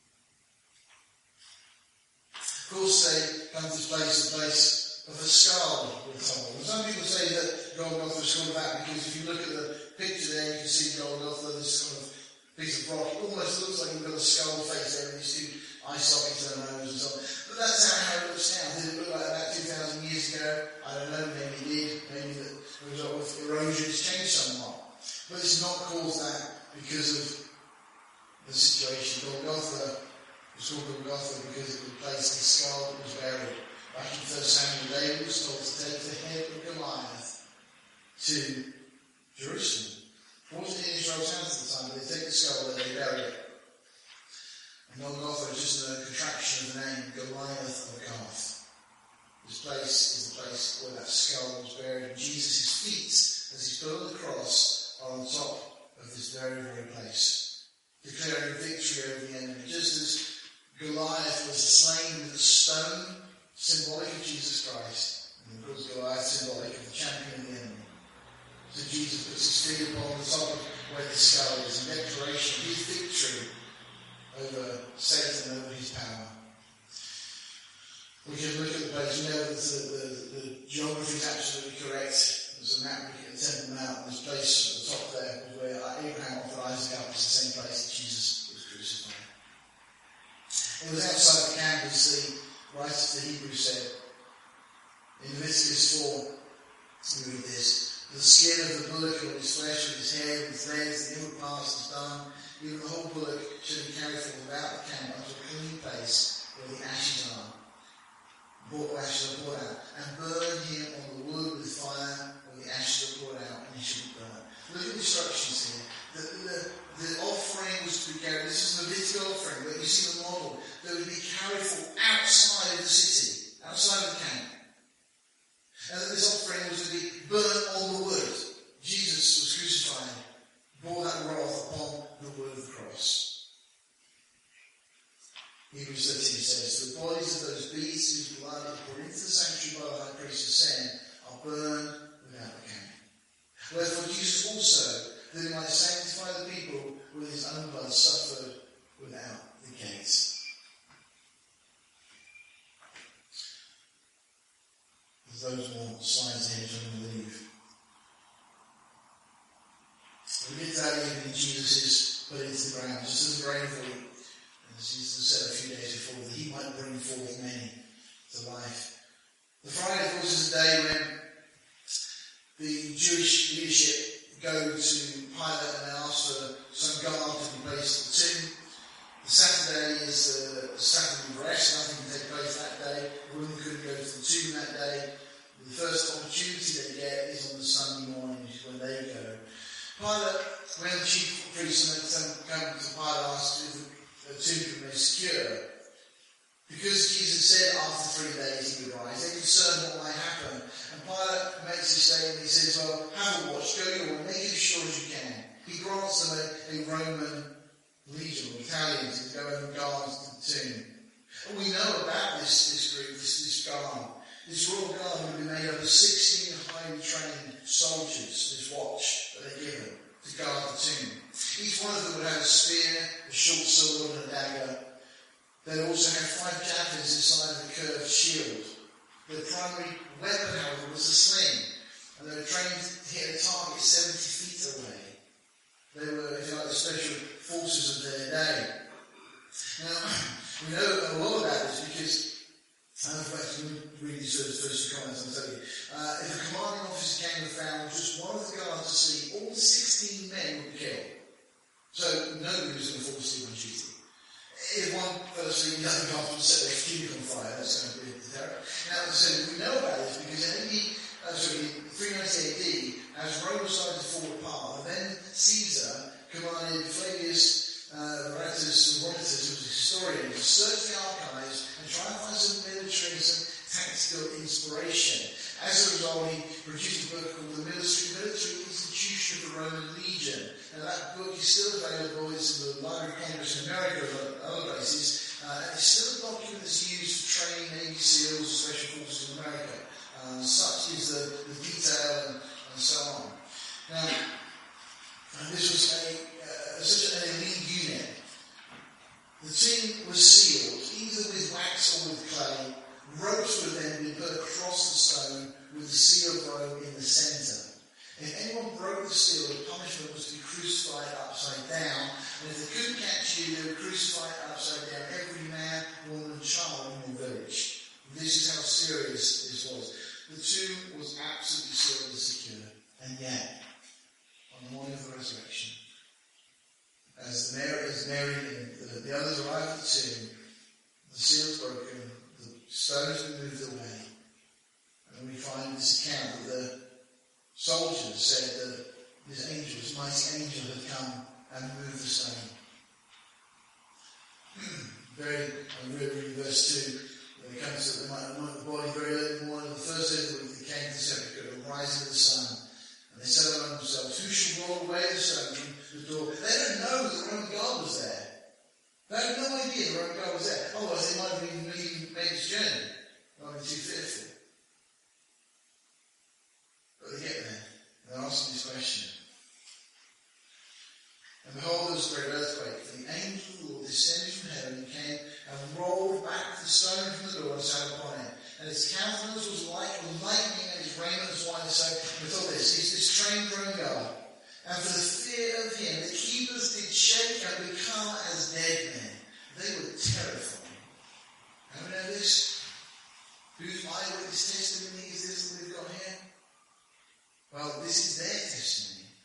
Of course, they come to this place, the place of a skull, we're told. And some people say that Golgotha was called that because if you look at the picture there, you can see Golgotha, this kind of piece of rock. It almost looks like you've got a skull face there, and you see eye sockets and a nose and so on. But that's how it looks now. Did it look like that 2,000 years ago? I don't know, maybe it did. Maybe the result of erosion has changed somewhat. But it's not caused that because of the situation. Golgotha was called Golgotha because it was the place the skull was buried. Back in 1 Samuel, David was told to take the head of Goliath to Jerusalem. It wasn't in Israel's hands at the time, but they take the skull and they bury it. And Golgotha is just a contraction of the name Goliath of Gath. This place is the place where that skull was buried. And Jesus' feet, as he's put on the cross, are on top of this very, very place, declaring victory over the enemy. Just as Goliath was slain with a stone, symbolic of Jesus Christ, and of course Goliath symbolic of the champion of the enemy. So Jesus puts his feet upon the top of where the skull is, in declaration of his victory over Satan, over his power. We can look at the place. We know that the geography is absolutely correct. There's a map looking at the Temple Mount, and this place at the top there was where Abraham offered Isaac up. It's the same place that Jesus was crucified. It was outside the camp, we see, right as the Hebrews working on his flesh, with his head, with his legs, the inward parts, is done. Even the whole bullock should be carried forth without the camp unto a clean place where the ashes are. Ashes are poured out, and burn him on the wood with fire where the ashes are poured out, and he should be burned. Look at the instructions here. The offering was to be carried. This is the Levitical offering, but you see the model that would be carried forth outside of the city, outside of the camp. And that this offering was to be burnt on the wood. Jesus was crucified, bore that wrath upon the wood of the cross. Hebrews 13 says, the bodies of those beasts whose blood is poured into the sanctuary by the high priest of sin are burned without the camp. Wherefore Jesus also, that he might sanctify the people with his own blood, suffered without the gates. There's those more slides ahead, I'm going to leave. We get to that evening, Jesus is put into the ground, just as a grave week. As Jesus said a few days before, that he might bring forth many to life. The Friday, of course, is the day when the Jewish leadership go to Pilate and they ask for some guard to be placed at the tomb. The Saturday is the Saturday of rest, nothing can take place that day. The women couldn't go to the tomb that day. The first opportunity they get is on the Sunday morning, which is when they go. Pilate, when the chief priests come to Pilate, asked if the tomb could be secure. Because Jesus said after 3 days he would rise, they're concerned what might happen. And Pilate makes a statement, he says, well, have a watch, go your way, make it as sure as you can. He grants them a Roman legion or battalion to go and guard the tomb. And we know about this group, this guard. This royal guard would be made up of 16 highly trained soldiers, this watch that they're given to guard the tomb. Each one of them would have a spear, a short sword and a dagger. They'd also have 5 javelins inside of a curved shield. Their primary weapon, however, was a sling, and they were trained to hit a target 70 feet away. They were, if you like, the special forces of their day. Now, we know a lot about this because, in fact, when we read these first comments, I'll tell you, if a commanding officer came and found just one of the guards asleep, all 16 men would be killed. So nobody was going to fall asleep on duty. If one fell asleep, the other guard would set their cube on fire. That's going to be terrible. Now, so we know about this because in 390 AD, as Rome started to fall apart, then Caesar commanded Flavius Romulus, who was a historian, to search the archives and try and find some military and some tactical inspiration. As a result, he produced a book called The Military Institution of the Roman Legion. Now, that book is still available. It's in the Library of Congress in America and other places. It's still a document that's used for training Navy SEALs and Special Forces in America. Such is the detail and so on. Now, this was such an elite unit. The tomb was sealed, either with wax or with clay. Ropes would then be put across the stone with the sealed rope in the centre. If anyone broke the seal, the punishment was to be crucified upside down. And if they couldn't catch you, they would crucify upside down every man, woman and child in your village. This is how serious this was. The tomb was absolutely sealed and secure. And yet, on the morning of the resurrection, as Mary and the others arrived at the tomb, the seal is broken, the stones were moved away, and we find this account that the soldiers said that this mighty angel had come and moved the stone. Reading verse 2, when it comes to the body very early in the morning, the first day of the week, they came to the sepulchre at the rising of the sun. And they said among themselves, who shall roll away the stone from the door? They don't know that the Roman guard was there. They had no idea the Roman guard was there. Otherwise, they might have even made this journey. Might have been too fearful. But they get there. And they're asking this question. And behold, there was a great earthquake. For the angel of the Lord descended from heaven and came and rolled back the stone from the door and sat upon it. And his countenance was like lightning, and his raiment was white as snow. And we thought this trained Roman guard. And for the fear of him, the keepers did shake and become as dead men. They were terrified. Have we know this? Whose eyewitness testimony is this that we've got here? Well, this is their testimony.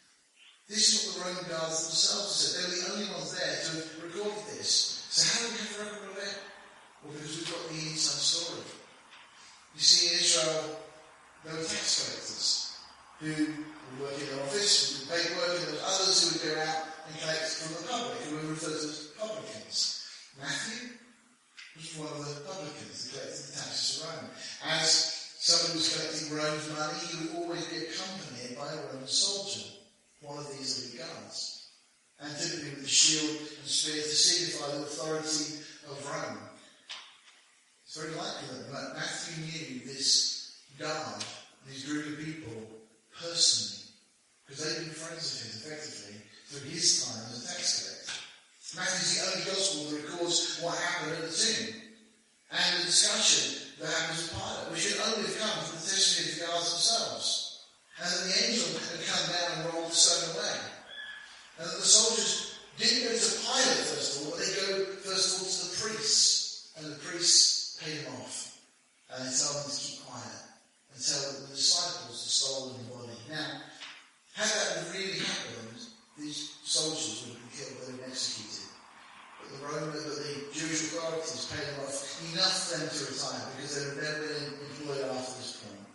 This is what the Roman guards themselves said. They were the only ones there to have recorded this. So how do we have a record of it? Well, because we've got the inside story. You see, in Israel, there were tax collectors who would work in their office, who would pay work, and there were others who would go out and collect from the public, who were referred to as publicans. Matthew was one of the publicans who collected the taxes of Rome. As someone who was collecting Rome's money, he would always be accompanied by a Roman soldier, one of these elite guards, and typically with a shield and spear to signify the authority of Rome. It's very likely that Matthew knew this guard, this group of people, personally, because they'd been friends of his, effectively, through his time as a tax collector. Matthew's the only gospel that records what happened at the tomb, and the discussion that happens with Pilate, which could only have come from the testimony of the guards themselves, and that the angel had come down and rolled the stone away, and that the soldiers didn't go to Pilate first of all, but they go first of all to the priests, and the priests paid them off, and they tell them to keep quiet, and tell the disciples to stolen the body. Now, had that really happened, these soldiers would have been killed, they would have been executed. But the Jewish authorities paid them off enough for them to retire, because they would never been employed after this point.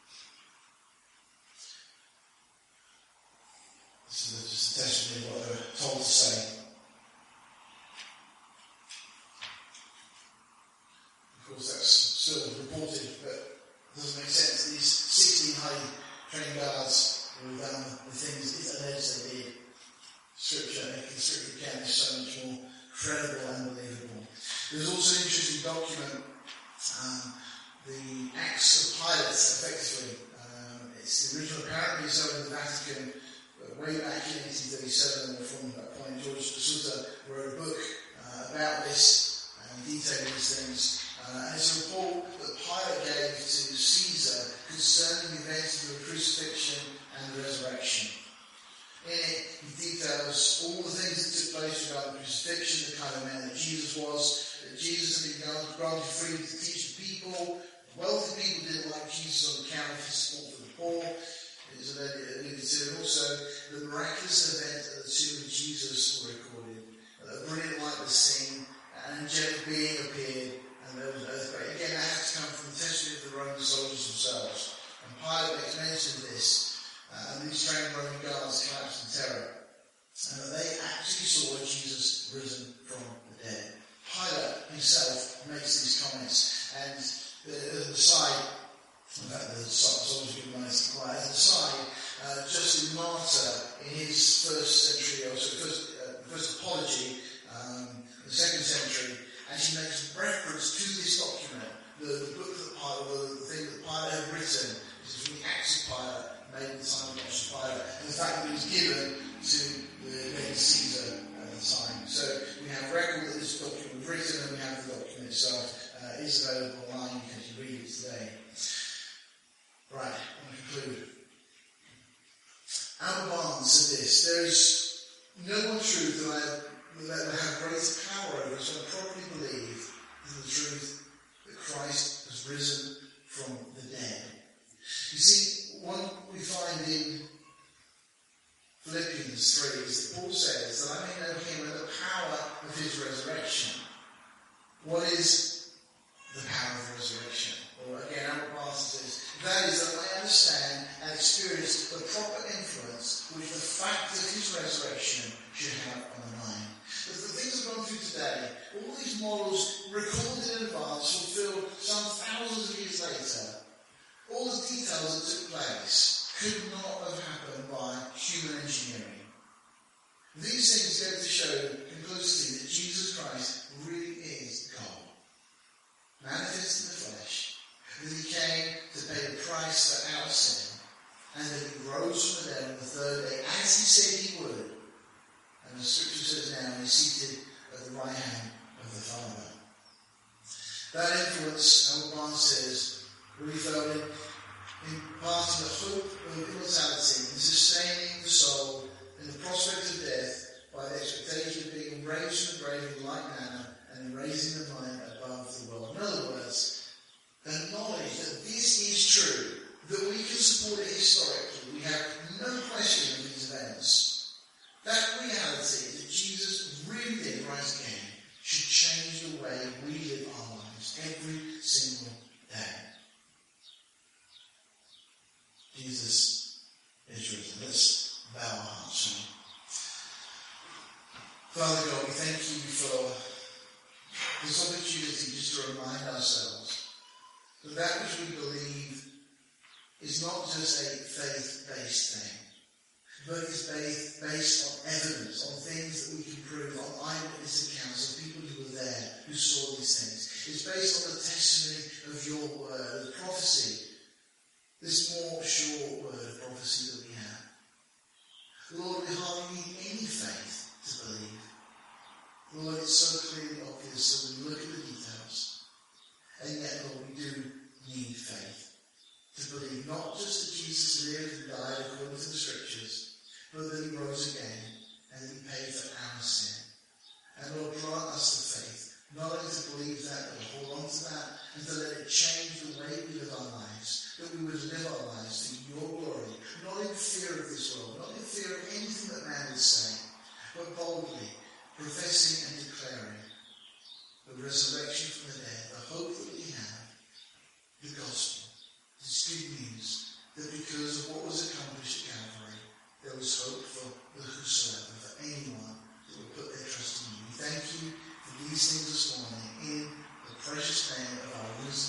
This is just a testimony of what they were told to say. Of course, that's still reported, but it doesn't make sense. These 16 highly trained guards who have done the things that alleged they did. Scripture, making Scripture account is so much more credible and believable. There's also an interesting document, the Acts of Pilate, effectively. It's the original, apparently, it's over in the Vatican, way back in 1837, and from that point, George Suter wrote a book about this, detailing these things. And it's a report that Pilate gave to Caesar concerning the events of the crucifixion and the resurrection. In it, he details all the things that took place regarding the crucifixion, the kind of man that Jesus was, that Jesus had been granted freedom to teach the people. Wealthy people didn't like Jesus on account of his support for the poor, as alluded to, and also the miraculous event at the tomb of Jesus were recorded. A brilliant light was seen, an angelic being appeared, and there was an earthquake. Again, that has to come from the testimony of the Roman soldiers themselves. And Pilate makes mention of this. And these trained Roman guards collapsed in terror. And that they actually saw Jesus risen from the dead. Pilate himself makes these comments. And as an aside, in fact, the soldiers give money to quiet. As an aside, Justin Martyr, in his first century, or so first apology, in the 2nd century, actually makes reference to this document, the book that Pilate, the thing that Pilate had written. This is from the Acts of Pilate, made at the time of Pontius Pilate, and the fact that it was given to the Caesar at the time. So we have record that this document was written, and we have the document itself is available online. You can read it today. Right, I'm going to conclude. Albert Barnes said this: there is no one truth that I have greater power over us when I properly believe than the truth that Christ has risen from the dead. You see, one we find in Philippians 3 is that Paul says that I may know him and the power of his resurrection. What is the power of resurrection? Or again, Albert Barnes says, that is that I understand and experience the proper influence which the fact of his resurrection should have on the mind. But the things I've gone through today, all these models recorded in advance, fulfilled some thousands of years later, all the details that took place could not have happened by human engineering. These things go to show conclusively that Jesus Christ really is God, manifest in the flesh, that he came to pay the price for our sin, and that he rose from the dead on the 3rd day, as he said he would. And the Scripture says now he's seated at the right hand of the Father. That influence, Albert Barnes says, really felt in imparting the hope of immortality and sustaining the soul in the prospect of death by the expectation of being raised from the grave in like manner and in raising the mind above the world. In other words, the knowledge that this is true, that we can support it historically, we have no question of these events, Father God, we thank you for this opportunity just to remind ourselves that that which we believe is not just a faith-based thing, but is based on evidence, on things that we can prove, on eyewitness accounts of people who were there, who saw these things. It's based on the testimony of your word, the prophecy, this more sure word of prophecy that we have. Lord, we hardly need any faith to believe. Lord, it's so clearly obvious when we look at the details. And yet, Lord, we do need faith to believe not just that Jesus lived and died according to the Scriptures, but that he rose again and that he paid for our sin. And Lord, grant us the faith, not only to believe that, but to hold on to that and to let it change the way we live our lives, that we would live our lives to your glory, not in fear of this world, not in fear of anything that man would say, but boldly professing and declaring the resurrection from the dead, the hope that we have, the gospel, this good news, that because of what was accomplished at Calvary, there was hope for the whosoever, for anyone that would put their trust in you. We thank you for these things this morning in the precious name of our Lord